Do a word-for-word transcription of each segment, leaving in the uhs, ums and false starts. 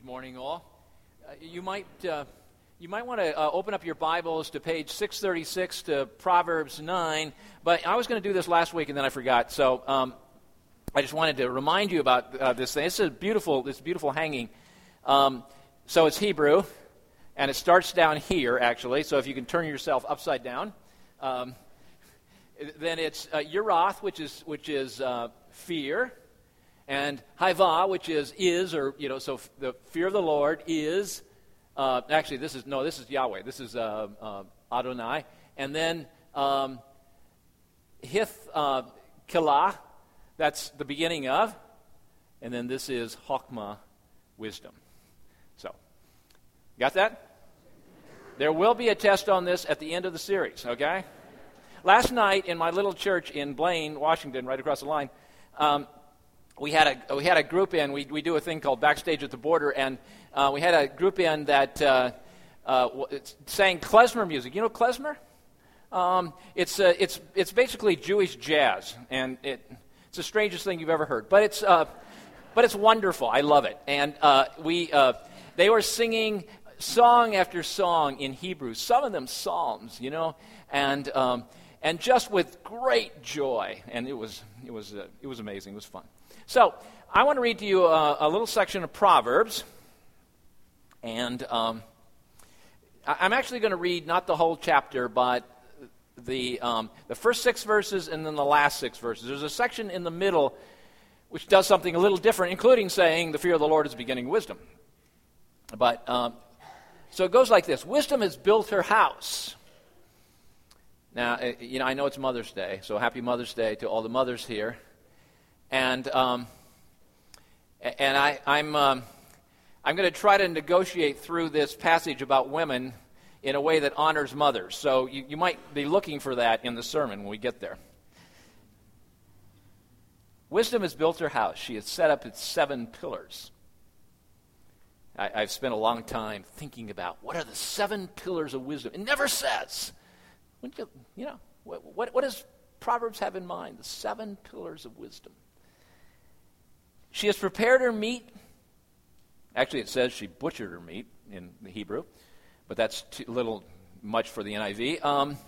morning, all. Uh, you might uh, you might want to uh, open up your Bibles to page six thirty-six to Proverbs nine. But I was going to do this last week and then I forgot. So um, I just wanted to remind you about uh, this thing. It's a beautiful, this beautiful hanging. Um, so it's Hebrew, and it starts down here actually. So if you can turn yourself upside down, um, then it's uh, Yerath, which is which is uh, fear. And Haiva, which is is, or, you know, so f- the fear of the Lord is, uh, actually, this is, no, this is Yahweh. This is uh, uh, Adonai. And then um, Hith uh, Kilah, that's the beginning of. And then this is Chokmah, wisdom. So, got that? There will be a test on this at the end of the series, okay? Last night in my little church in Blaine, Washington, right across the line, um, We had a we had a group in. We we do a thing called Backstage at the Border, and uh, we had a group in that uh, uh, sang klezmer music. You know klezmer? Um, it's uh, it's it's basically Jewish jazz, and it it's the strangest thing you've ever heard. But it's uh, but it's wonderful. I love it. And uh, we uh, they were singing song after song in Hebrew. Some of them psalms, you know, and um, and just with great joy. And it was it was uh, it was amazing. It was fun. So, I want to read to you a, a little section of Proverbs, and um, I, I'm actually going to read not the whole chapter, but the um, the first six verses and then the last six verses. There's a section in the middle which does something a little different, including saying the fear of the Lord is the beginning of wisdom. But, um, so it goes like this. Wisdom has built her house. Now, you know, I know it's Mother's Day, so happy Mother's Day to all the mothers here. And um, and I, I'm um, I'm going to try to negotiate through this passage about women in a way that honors mothers. So you, you might be looking for that in the sermon when we get there. Wisdom has built her house. She has set up its seven pillars. I, I've spent a long time thinking about what are the seven pillars of wisdom. It never says. You, you know, what, what, what does Proverbs have in mind? The seven pillars of wisdom. She has prepared her meat. Actually, it says she butchered her meat in the Hebrew, but that's too, a little much for the N I V. Um,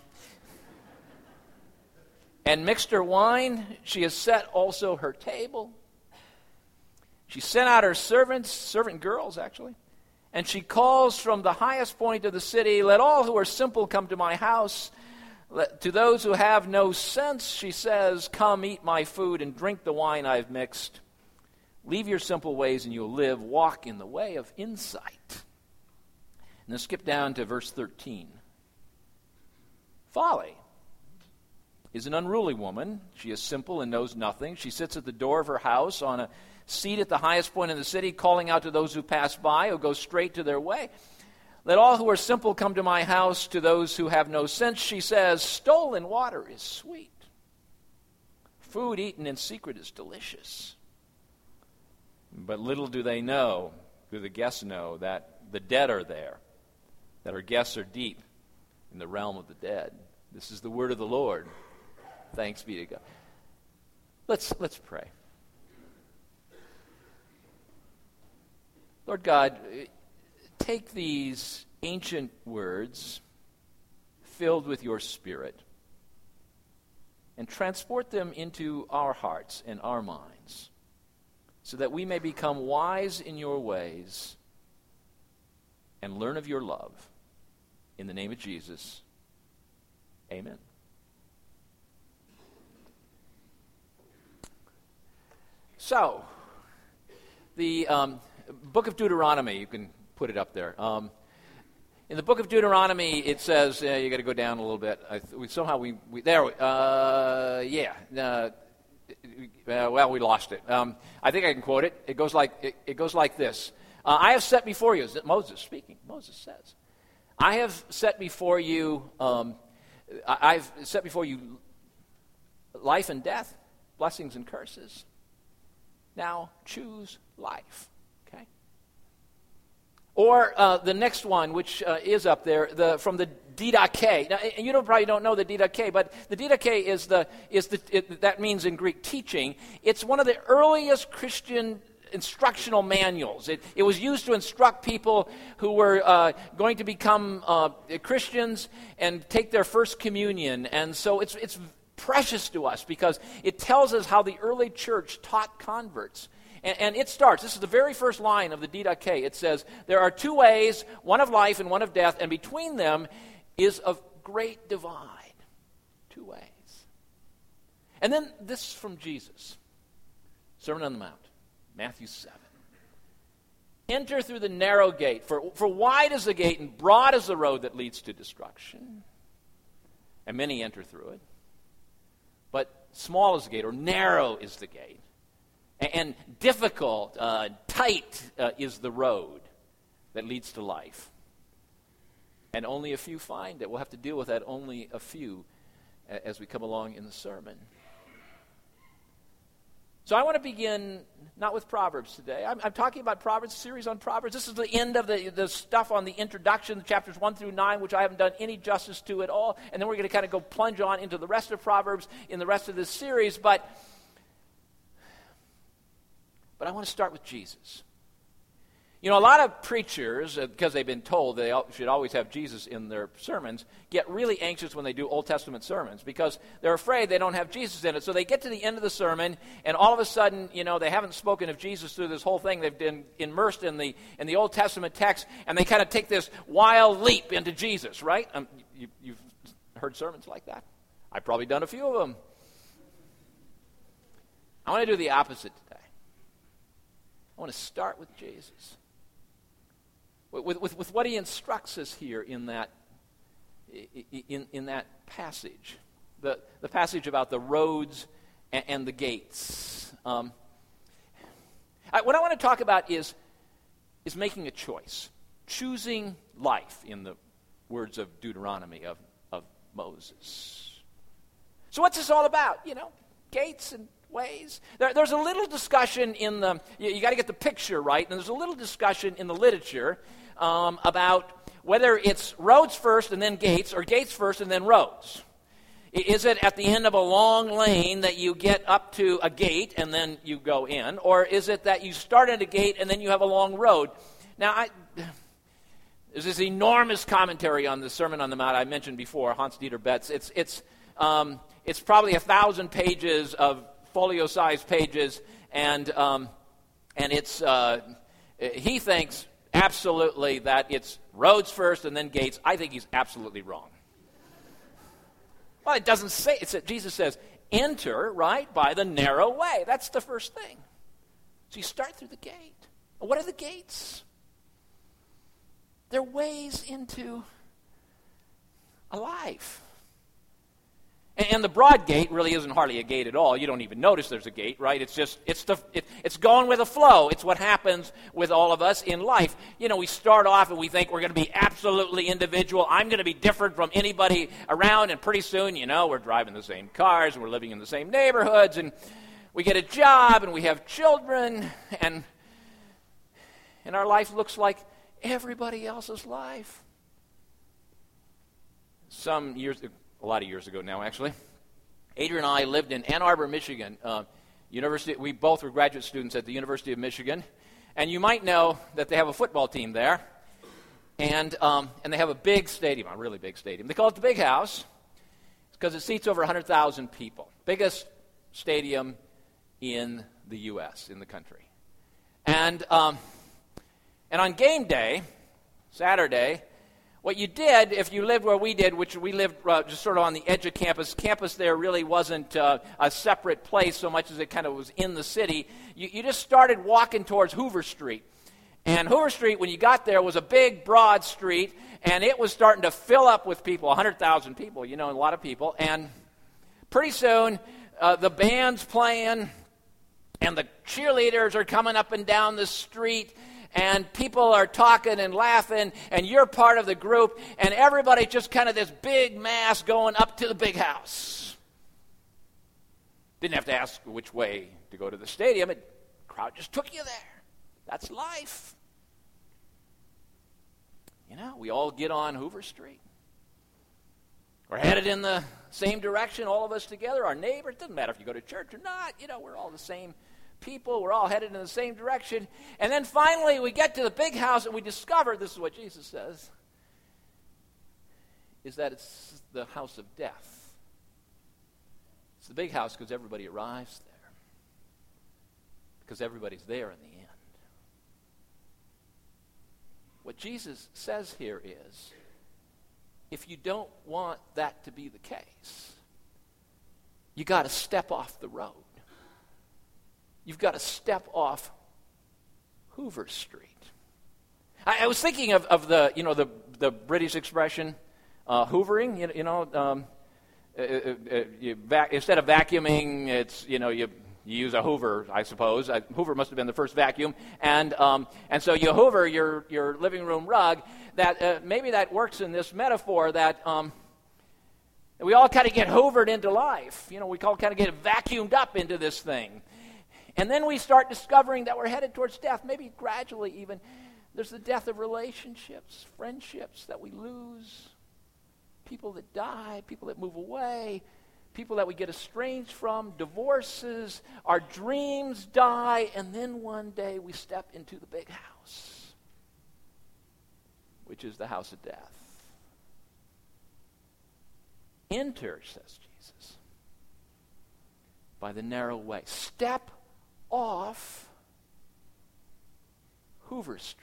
and mixed her wine. She has set also her table. She sent out her servants, servant girls, actually, and she calls from the highest point of the city, let all who are simple come to my house. Let, to those who have no sense, she says, come eat my food and drink the wine I've mixed. Leave your simple ways and you'll live. Walk in the way of insight. And then skip down to verse thirteen. Folly is an unruly woman. She is simple and knows nothing. She sits at the door of her house on a seat at the highest point in the city, calling out to those who pass by, who go straight to their way. Let all who are simple come to my house. To those who have no sense, she says, stolen water is sweet. Food eaten in secret is delicious. But little do they know, do the guests know, that the dead are there, that our guests are deep in the realm of the dead. This is the word of the Lord. Thanks be to God. Let's, let's pray. Lord God, take these ancient words filled with your Spirit and transport them into our hearts and our minds so that we may become wise in your ways and learn of your love. In the name of Jesus, amen. So, the um, book of Deuteronomy, you can put it up there. Um, in the book of Deuteronomy, it says, uh, you got to go down a little bit. I th- we, somehow we, we there, uh, yeah, uh, Uh, well, we lost it. Um, I think I can quote it. It goes like it, it goes like this. Uh, I have set before you, is it Moses speaking? Moses says, I have set before you, um, I, I've set before you life and death, blessings and curses. Now choose life. Okay? Or uh, the next one, which uh, is up there, the from the Didache. Now, and you don't, probably don't know the Didache, but the Didache is the is the it, that means in Greek teaching. It's one of the earliest Christian instructional manuals. It, it was used to instruct people who were uh, going to become uh, Christians and take their first communion. And so it's it's precious to us because it tells us how the early church taught converts. And, and it starts, this is the very first line of the Didache. It says, there are two ways, one of life and one of death, and between them is a great divide. Two ways. And then this from Jesus. Sermon on the Mount, Matthew seven. Enter through the narrow gate, for, for wide is the gate and broad is the road that leads to destruction. And many enter through it. But small is the gate, or narrow is the gate. And, and difficult, uh, tight uh, is the road that leads to life. And only a few find it. We'll have to deal with that, only a few, as we come along in the sermon. So I want to begin not with Proverbs today. I'm, I'm talking about Proverbs, a series on Proverbs. This is the end of the, the stuff on the introduction, chapters one through nine, which I haven't done any justice to at all. And then we're going to kind of go plunge on into the rest of Proverbs in the rest of this series. But, but I want to start with Jesus. You know, a lot of preachers, uh, because they've been told they al- should always have Jesus in their sermons, get really anxious when they do Old Testament sermons because they're afraid they don't have Jesus in it. So they get to the end of the sermon, and all of a sudden, you know, they haven't spoken of Jesus through this whole thing. They've been immersed in the in the Old Testament text, and they kind of take this wild leap into Jesus, right? Um, you, you've heard sermons like that. I've probably done a few of them. I want to do the opposite today. I want to start with Jesus. With, with, with what he instructs us here in that in, in that passage, the, the passage about the roads and, and the gates. Um, I, what I want to talk about is, is making a choice, choosing life, in the words of Deuteronomy, of, of Moses. So what's this all about? You know, gates and ways. There, there's a little discussion in the, you, you got to get the picture right, and there's a little discussion in the literature um, about whether it's roads first and then gates, or gates first and then roads. Is it at the end of a long lane that you get up to a gate and then you go in, or is it that you start at a gate and then you have a long road? Now, I, there's this enormous commentary on the Sermon on the Mount I mentioned before, Hans-Dieter Betz. It's, it's, um, it's probably a thousand pages of folio-sized pages, and um, and it's uh, he thinks absolutely that it's roads first and then gates. I think he's absolutely wrong. Well, it doesn't say. It's that Jesus says, "Enter right by the narrow way." That's the first thing. So you start through the gate. Well, what are the gates? They're ways into a life. And the broad gate really isn't hardly a gate at all. You don't even notice there's a gate, right? It's just, it's the, it, it's going with the flow. It's what happens with all of us in life. You know, we start off and we think we're going to be absolutely individual. I'm going to be different from anybody around, and pretty soon, you know, we're driving the same cars, and we're living in the same neighborhoods, and we get a job, and we have children, and, and our life looks like everybody else's life. Some years ago, a lot of years ago now, actually, Adrian and I lived in Ann Arbor, Michigan. Uh, University. We both were graduate students at the University of Michigan, and you might know that they have a football team there, and um, and they have a big stadium, a really big stadium. They call it the Big House because it seats over one hundred thousand people. Biggest stadium in the U S, in the country. And um, and on game day, Saturday, what you did, if you lived where we did, which we lived uh, just sort of on the edge of campus, campus there really wasn't uh, a separate place so much as it kind of was in the city, you, you just started walking towards Hoover Street. And Hoover Street, when you got there, was a big, broad street, and it was starting to fill up with people, one hundred thousand people, you know, a lot of people. And pretty soon, uh, the band's playing, and the cheerleaders are coming up and down the street, and people are talking and laughing, and you're part of the group, and everybody just kind of this big mass going up to the Big House. Didn't have to ask which way to go to the stadium. It, the crowd just took you there. That's life. You know, we all get on Hoover Street. We're headed in the same direction, all of us together, our neighbors. It doesn't matter if you go to church or not. You know, we're all the same people. We're all headed in the same direction. And then finally we get to the big house and we discover, this is what Jesus says, is that it's the house of death. It's the big house because everybody arrives there. Because everybody's there in the end. What Jesus says here is, if you don't want that to be the case, you got to step off the road. You've got to step off Hoover Street. I, I was thinking of, of the, you know, the, the British expression, uh, hoovering, you, you know, um, uh, uh, uh, you vac- instead of vacuuming, it's, you know, you... You use a Hoover, I suppose. Uh, Hoover must have been the first vacuum. And um, and so you hoover your, your living room rug. That uh, maybe that works in this metaphor that um, we all kind of get hoovered into life. You know, we all kind of get vacuumed up into this thing. And then we start discovering that we're headed towards death. Maybe gradually even. There's the death of relationships, friendships that we lose, people that die, people that move away, people that we get estranged from, divorces, our dreams die, and then one day we step into the big house, which is the house of death. Enter, says Jesus, by the narrow way. Step off Hoover Street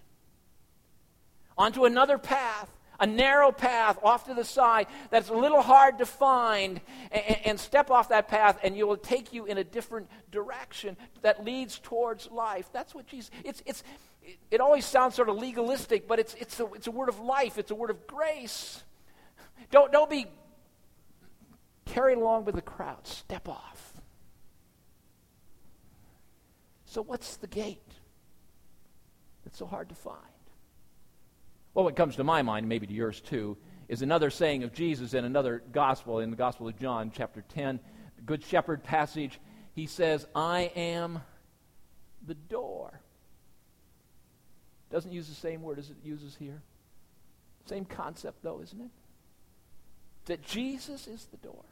onto another path, a narrow path off to the side that's a little hard to find, and, and step off that path and it will take you in a different direction that leads towards life. That's what Jesus, it's, it's, it, it always sounds sort of legalistic, but it's, it's, a, it's a word of life. It's a word of grace. Don't, don't be carried along with the crowd. Step off. So what's the gate that's so hard to find? Well, what comes to my mind, maybe to yours too, is another saying of Jesus in another gospel, in the Gospel of John, chapter ten, the Good Shepherd passage. He says, I am the door. Doesn't use the same word as it uses here. Same concept, though, isn't it? That Jesus is the door.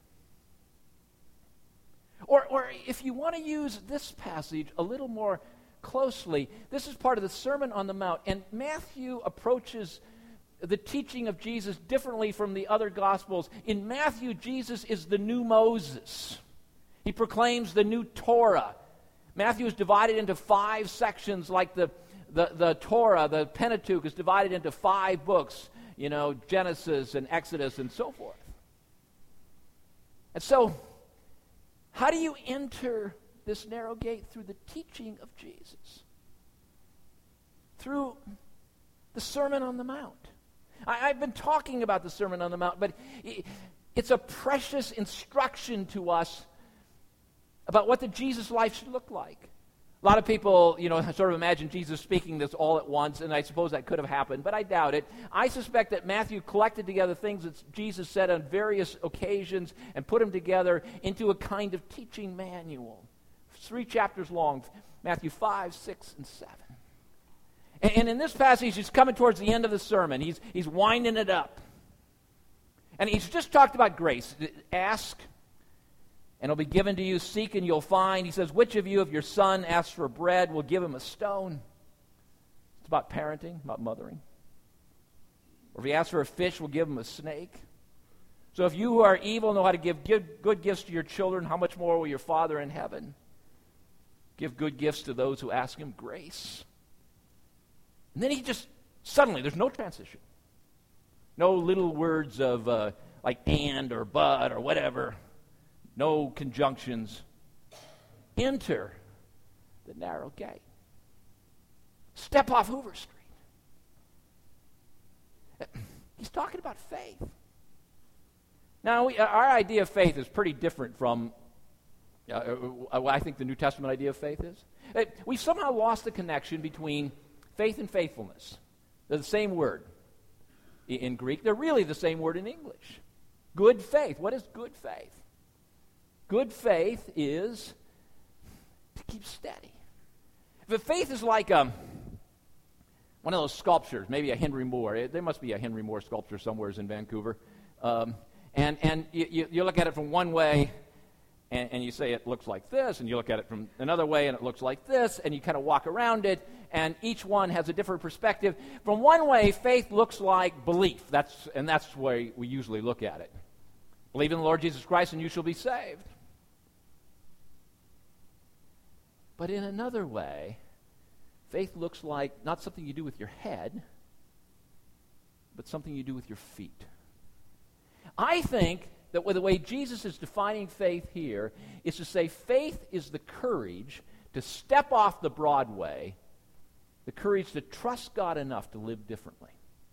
Or, or if you want to use this passage a little more closely, this is part of the Sermon on the Mount, and Matthew approaches the teaching of Jesus differently from the other Gospels. In Matthew, Jesus is the new Moses. He proclaims the new Torah. Matthew is divided into five sections, like the, the, the Torah, the Pentateuch, is divided into five books, you know, Genesis and Exodus and so forth. And so, how do you enter this narrow gate? Through the teaching of Jesus, through the Sermon on the Mount. I, I've been talking about the Sermon on the Mount, but it, it's a precious instruction to us about what the Jesus life should look like. A lot of people, you know, sort of imagine Jesus speaking this all at once, and I suppose that could have happened, but I doubt it. I suspect that Matthew collected together things that Jesus said on various occasions and put them together into a kind of teaching manual. Three chapters long, Matthew five, six, and seven. And, and in this passage, he's coming towards the end of the sermon. He's, he's winding it up. And he's just talked about grace. Ask, and it'll be given to you. Seek, and you'll find. He says, which of you, if your son asks for bread, will give him a stone? It's about parenting, about mothering. Or if he asks for a fish, will give him a snake? So if you who are evil know how to give good, good gifts to your children, how much more will your Father in heaven give good gifts to those who ask him? Grace. And then he just, suddenly, there's no transition. No little words of uh, like and or but or whatever. No conjunctions. Enter the narrow gate. Step off Hoover Street. He's talking about faith. Now, we, our idea of faith is pretty different from uh, what I think the New Testament idea of faith is. Uh, we've somehow lost the connection between faith and faithfulness. They're the same word in, in Greek. They're really the same word in English. Good faith. What is good faith? Good faith is to keep steady. If faith is like um, one of those sculptures, maybe a Henry Moore. It, there must be a Henry Moore sculpture somewhere in Vancouver. Um, and and you, you, you look at it from one way, and, and you say it looks like this, and you look at it from another way, and it looks like this, and you kind of walk around it, and each one has a different perspective. From one way, faith looks like belief, That's and that's the way we usually look at it. Believe in the Lord Jesus Christ, and you shall be saved. But in another way, faith looks like not something you do with your head, but something you do with your feet. I think that the way Jesus is defining faith here is to say faith is the courage to step off the broad way, the courage to trust God enough to live differently.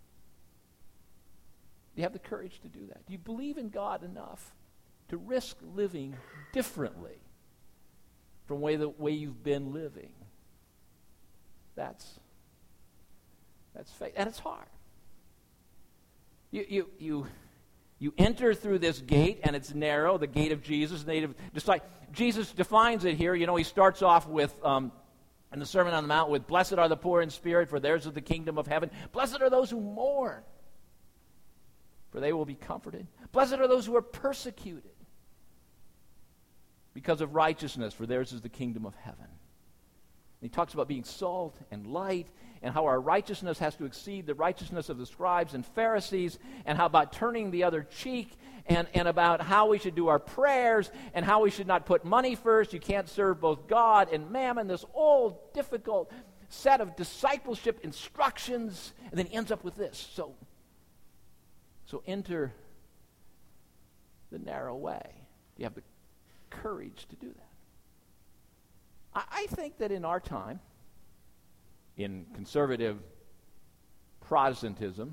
Do you have the courage to do that? Do you believe in God enough to risk living differently from way the way you've been living? That's that's faith, and it's hard. You you you. You enter through this gate, and it's narrow, the gate of Jesus. Native, just like Jesus defines it here. You know, he starts off with, um, in the Sermon on the Mount, with, "Blessed are the poor in spirit, for theirs is the kingdom of heaven. Blessed are those who mourn, for they will be comforted. Blessed are those who are persecuted because of righteousness, for theirs is the kingdom of heaven." And he talks about being salt and light, and how our righteousness has to exceed the righteousness of the scribes and Pharisees, and how about turning the other cheek, and, and about how we should do our prayers, and how we should not put money first. You can't serve both God and mammon, this old, difficult set of discipleship instructions, and then he ends up with this. So, so enter the narrow way. You have the courage to do that. I, I think that in our time, in conservative Protestantism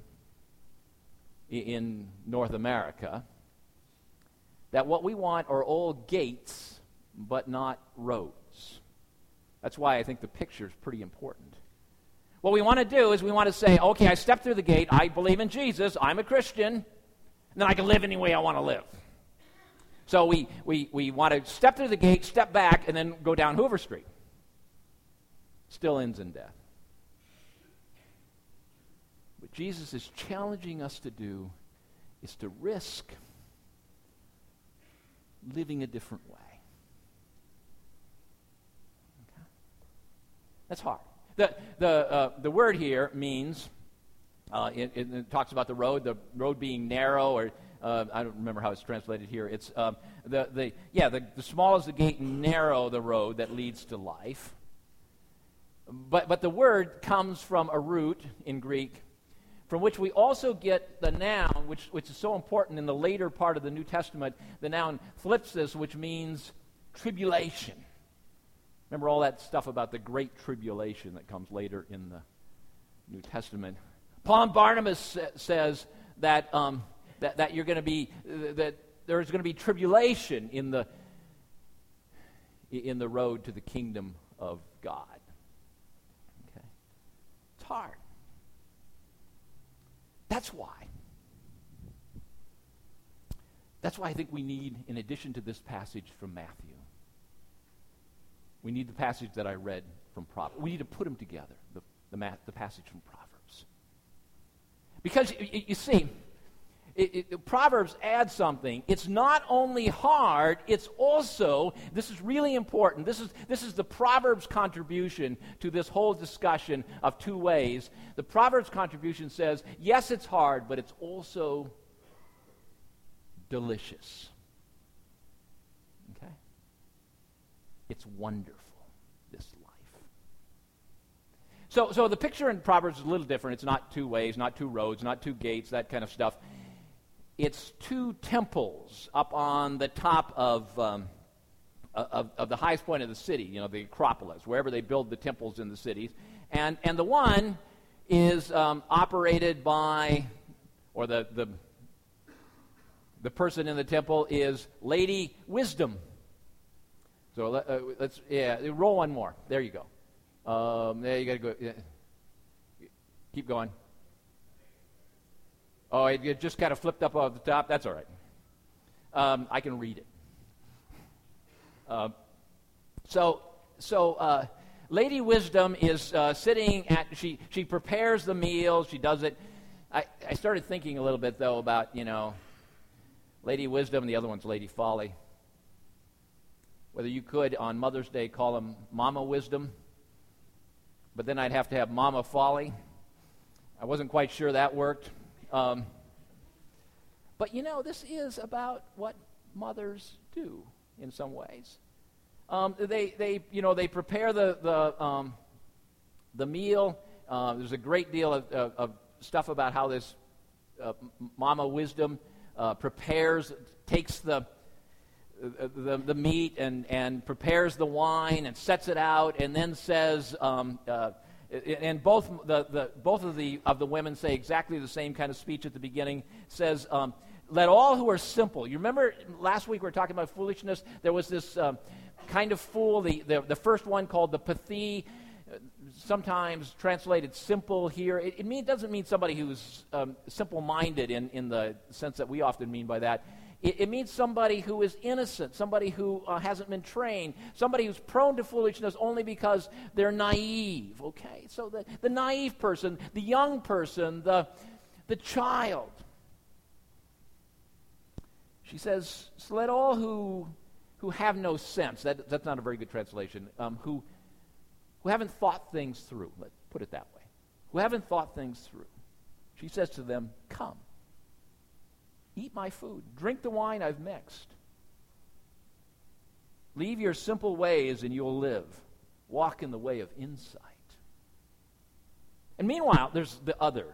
in North America, that what we want are old gates, but not roads. That's why I think the picture is pretty important. What we want to do is we want to say, okay, I step through the gate, I believe in Jesus, I'm a Christian, and then I can live any way I want to live. So we, we, we want to step through the gate, step back, and then go down Hoover Street. Still ends in death. What Jesus is challenging us to do is to risk living a different way. Okay? That's hard. The, the, uh, the word here means, uh, it, it, it talks about the road, the road being narrow, or uh, I don't remember how it's translated here. It's um, the, the, yeah, the, the small is the gate, and narrow the road that leads to life. But, but the word comes from a root in Greek, from which we also get the noun, which, which is so important in the later part of the New Testament, the noun thlipsis, which means tribulation. Remember all that stuff about the great tribulation that comes later in the New Testament. Paul and Barnabas sa- says that, um, that that you're going to be that there's going to be tribulation in the in the road to the kingdom of God. Okay, it's hard. That's why. That's why I think we need, in addition to this passage from Matthew, we need the passage that I read from Proverbs. We need to put them together, the, the, ma- the passage from Proverbs. Because, you, you see, it, it, Proverbs adds something. It's not only hard, it's also, this is really important, this is, this is the Proverbs contribution to this whole discussion of two ways. The Proverbs contribution says, yes, it's hard, but it's also delicious. Okay? It's wonderful, this life. So, so the picture in Proverbs is a little different. It's not two ways, not two roads, not two gates, that kind of stuff. It's two temples up on the top of, um, of, of the highest point of the city, you know, the Acropolis, wherever they build the temples in the cities. And, and the one is um, operated by, or the, the The person in the temple is Lady Wisdom. So let, uh, let's, yeah, roll one more. There you go. Um, there you got to go. Yeah. Keep going. Oh, it, it just kind of flipped up off the top. That's all right. Um, I can read it. Uh, so, so uh, Lady Wisdom is uh, sitting at. She she prepares the meal. She does it. I, I started thinking a little bit though about you know. Lady Wisdom, and the other one's Lady Folly. whether you could on Mother's Day call them Mama Wisdom, but then I'd have to have Mama Folly. I wasn't quite sure that worked. Um, but you know, this is about what mothers do in some ways. Um, they, they, you know, they prepare the the um, the meal. Uh, there's a great deal of, of, of stuff about how this uh, Mama Wisdom uh, prepares, takes the The, the meat and, and prepares the wine and sets it out and then says, um, uh, and both the, the both of the of the women say exactly the same kind of speech at the beginning. Says, um, "Let all who are simple." You remember last week we were talking about foolishness. There was this um, kind of fool. The, the the first one called the pathy, sometimes translated simple here. It, it mean, doesn't mean somebody who's um, simple-minded in in the sense that we often mean by that. It, it means somebody who is innocent, somebody who uh, hasn't been trained, somebody who's prone to foolishness only because they're naive, okay? So the, the naive person, the young person, the, the child. She says, so let all who, who have no sense, that, that's not a very good translation, um, who, who haven't thought things through, let's put it that way, who haven't thought things through. She says to them, come. Eat my food. Drink the wine I've mixed. Leave your simple ways and you'll live. Walk in the way of insight. And meanwhile, there's the other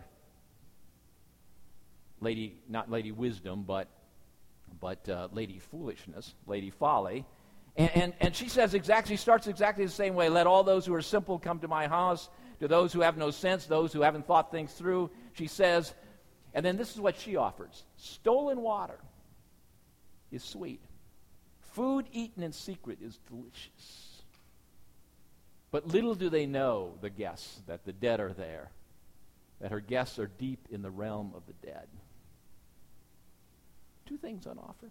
lady, not Lady Wisdom, but but uh, Lady Foolishness, Lady Folly. And, and, and she says exactly, she starts exactly the same way. Let all those who are simple come to my house. To those who have no sense, those who haven't thought things through, she says. And then this is what she offers. Stolen water is sweet. Food eaten in secret is delicious. But little do they know, the guests, that the dead are there, that her guests are deep in the realm of the dead. Two things on offer.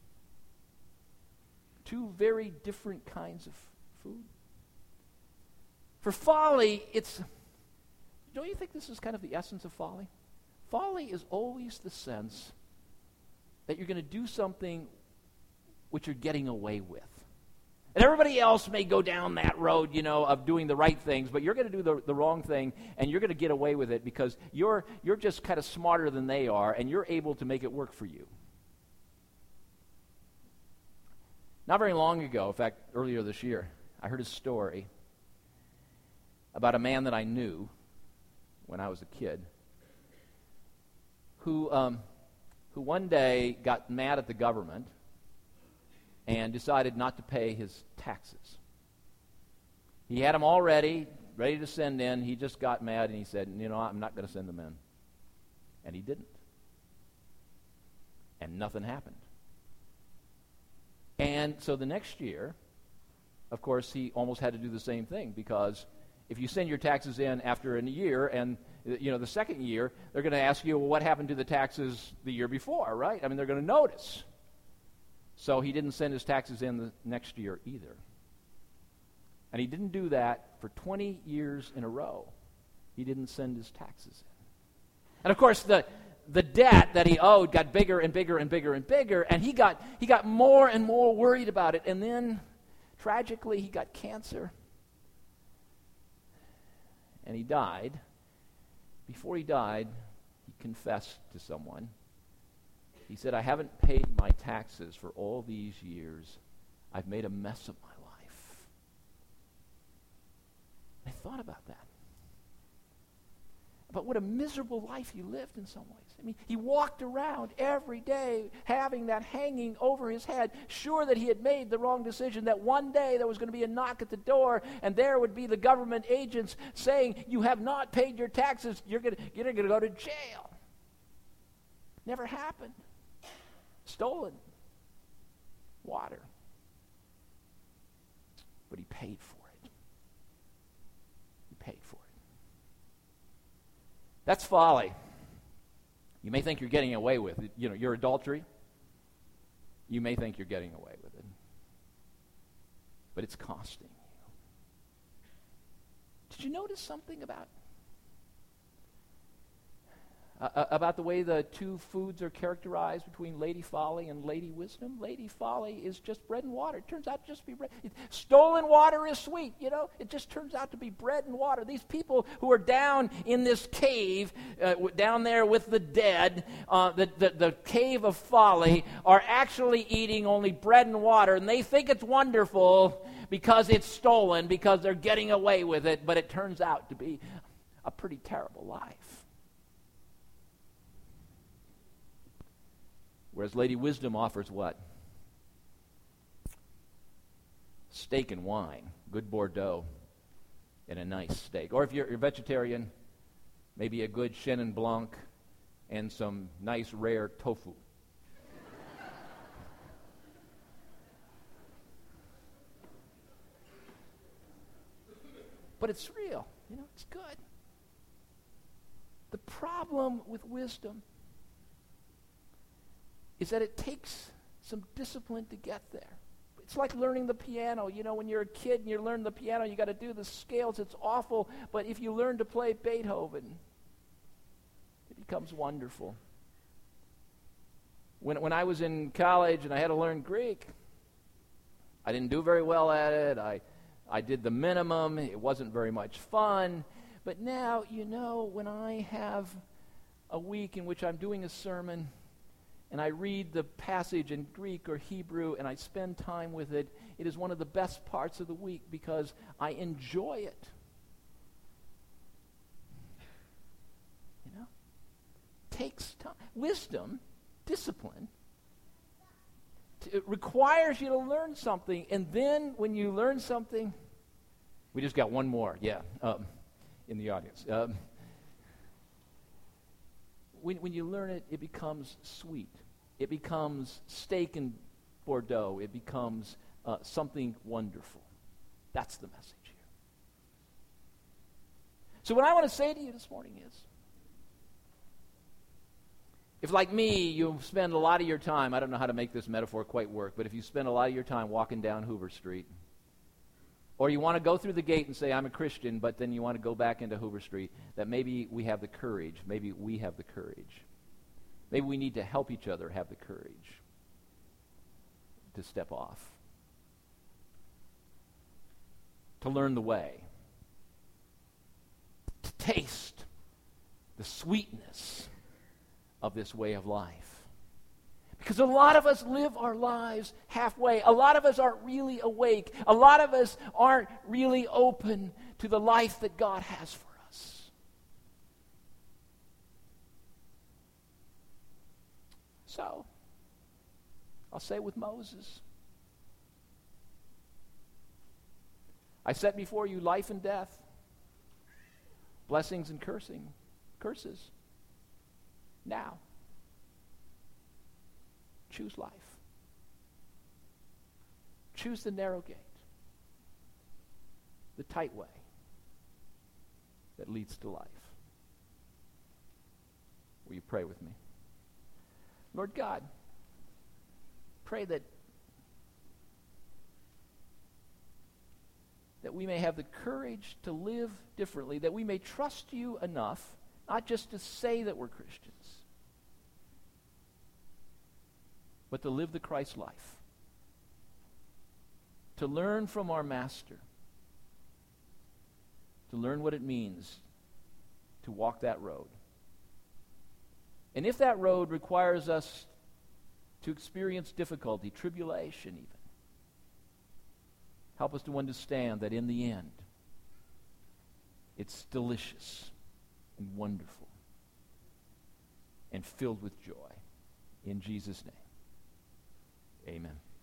Two very different kinds of food. For folly, it's, don't you think this is kind of the essence of folly? Folly is always the sense that you're going to do something which you're getting away with. And everybody else may go down that road, you know, of doing the right things, but you're going to do the, the wrong thing, and you're going to get away with it because you're you're just kind of smarter than they are, and you're able to make it work for you. Not very long ago, in fact, earlier this year, I heard a story about a man that I knew when I was a kid, who um, who one day got mad at the government and decided not to pay his taxes. He had them all ready, ready to send in. He just got mad and he said, you know, I'm not going to send them in. And he didn't. And nothing happened. And so the next year, of course, he almost had to do the same thing, because if you send your taxes in after a year, and you know the second year, they're going to ask you, well, what happened to the taxes the year before, right? I mean, they're going to notice. So he didn't send his taxes in the next year either. And he didn't do that for twenty years in a row. He didn't send his taxes in. And of course, the the debt that he owed got bigger and bigger and bigger and bigger, and he got he got more and more worried about it. And then, tragically, he got cancer. And he died. Before he died, he confessed to someone. He said, I haven't paid my taxes for all these years. I've made a mess of my life. I thought about that. But what a miserable life he lived in some ways. I mean, he walked around every day having that hanging over his head, sure that he had made the wrong decision, that one day there was going to be a knock at the door, and there would be the government agents saying, you have not paid your taxes, you're going to, you're going to go to jail. Never happened. Stolen water. But he paid for it. He paid for it. That's folly. You may think you're getting away with it. You know, your adultery, you may think you're getting away with it. But it's costing you. Did you notice something about uh, about the way the two foods are characterized between Lady Folly and Lady Wisdom. Lady Folly is just bread and water. It turns out to just be bread. It, stolen water is sweet, you know. It just turns out to be bread and water. These people who are down in this cave, uh, w- down there with the dead, uh, the, the, the cave of folly, are actually eating only bread and water, and they think it's wonderful because it's stolen, because they're getting away with it, but it turns out to be a pretty terrible life. Whereas Lady Wisdom offers what? Steak and wine, good Bordeaux, and a nice steak. Or if you're, you're vegetarian, maybe a good Chenin Blanc and some nice rare tofu. But it's real, you know, it's good. The problem with wisdom is that it takes some discipline to get there. It's like learning the piano. You know, when you're a kid and you learn the piano, you got to do the scales. It's awful. But if you learn to play Beethoven, it becomes wonderful. When, when I was in college and I had to learn Greek, I didn't do very well at it. I, I did the minimum. It wasn't very much fun. But now, you know, when I have a week in which I'm doing a sermon, and I read the passage in Greek or Hebrew, and I spend time with it, it is one of the best parts of the week because I enjoy it. You know? It takes time. Wisdom, discipline, t- it requires you to learn something, and then when you learn something, we just got one more, yeah, um, in the audience. Um, when, when you learn it, it becomes sweet. It becomes steak and Bordeaux. It becomes uh, something wonderful. That's the message here. So what I want to say to you this morning is, if like me, you spend a lot of your time, I don't know how to make this metaphor quite work, but if you spend a lot of your time walking down Hoover Street, or you want to go through the gate and say, I'm a Christian, but then you want to go back into Hoover Street, that maybe we have the courage, maybe we have the courage. Maybe we need to help each other have the courage to step off, to learn the way, to taste the sweetness of this way of life. Because a lot of us live our lives halfway. A lot of us aren't really awake. A lot of us aren't really open to the life that God has for us. So, I'll say with Moses, I set before you life and death, blessings and cursing, curses. Now, choose life. Choose the narrow gate, the tight way that leads to life. Will you pray with me? Lord God, pray that that we may have the courage to live differently, that we may trust you enough, not just to say that we're Christians, but to live the Christ life, to learn from our Master, to learn what it means to walk that road. And if that road requires us to experience difficulty, tribulation even, help us to understand that in the end, it's delicious and wonderful and filled with joy. In Jesus' name, amen.